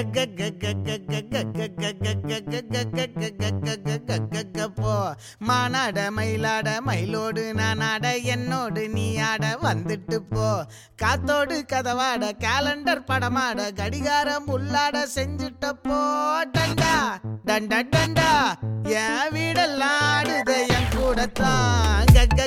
போ மானாட மயிலாட மயிலோடு நானாட என்னோடு நீ ஆட வந்துட்டு போ காத்தோடு கதவாட கேலண்டர் படமாட கடிகாரம் உள்ளாட செஞ்சுட்ட போ டண்டா டண்டா டண்டா என் வீடெல்லாம் ஆடுத என் கூடத்தான்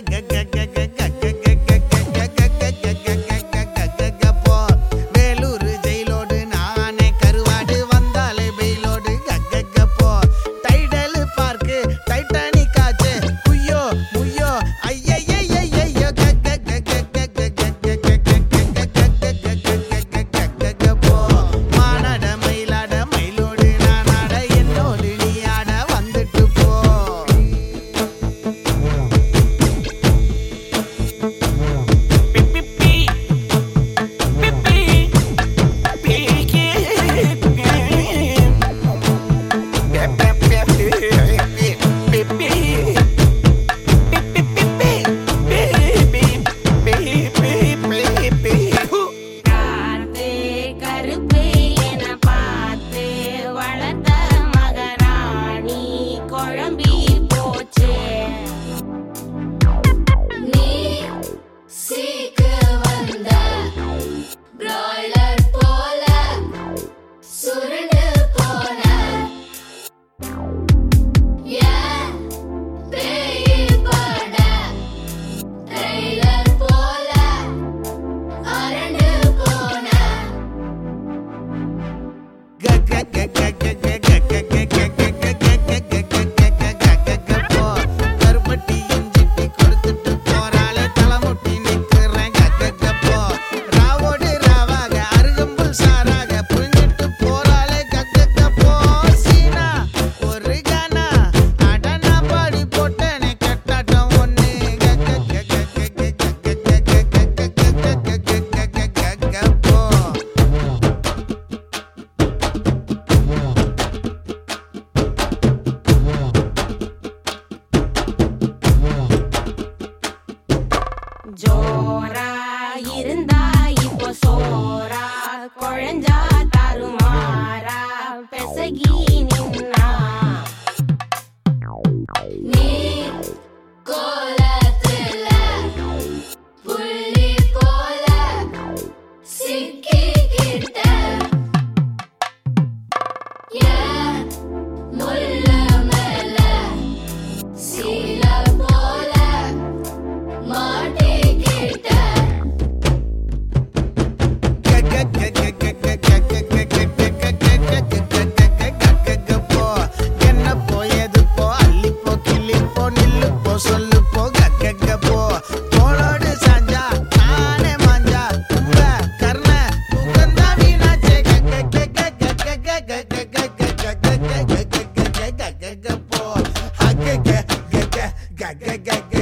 ஜோரா இருந்தா இப்போ சோரா குழஞ்சா தருமாறா பெசகி நின்னா நீ கோலத்துல புள்ளி போல சிக்கிக்கிட்ட முள்ள மேல சீல போல மாட்டிக்கிட்ட என்ன போயது போ அள்ளி போ கிள்ளி போ நில்லு போ சொல்லு போ கக்க போ தோளோடு சாஞ்சா நானே மாஞ்சா உங்க கர்ண தூக்கந்தா வீணாச்சே போ